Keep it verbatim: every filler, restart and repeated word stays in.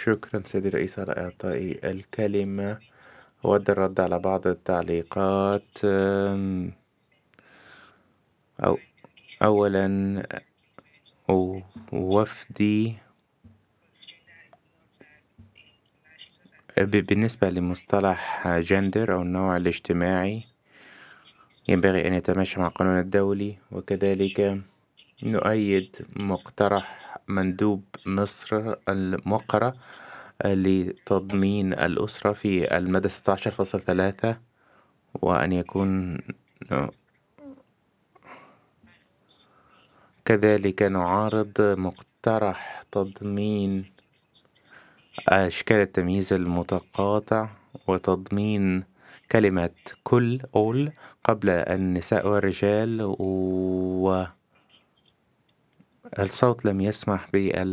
شكرا سيدي الرئيس على إعطائي الكلمة. أود الرد على بعض التعليقات. أم، أو أولا، وفدي ب- بالنسبة لمصطلح جندر أو النوع الاجتماعي ينبغي أن يتماشى مع القانون الدولي، وكذلك نؤيد مقترح مندوب مصر الموقرة لتضمين الأسرة في المادة ستة عشر فاصلة ثلاثة، وأن يكون كذلك نعارض مقترح تضمين أشكال التمييز المتقاطع وتضمين كلمة كل all قبل النساء والرجال، والصوت لم يسمح بال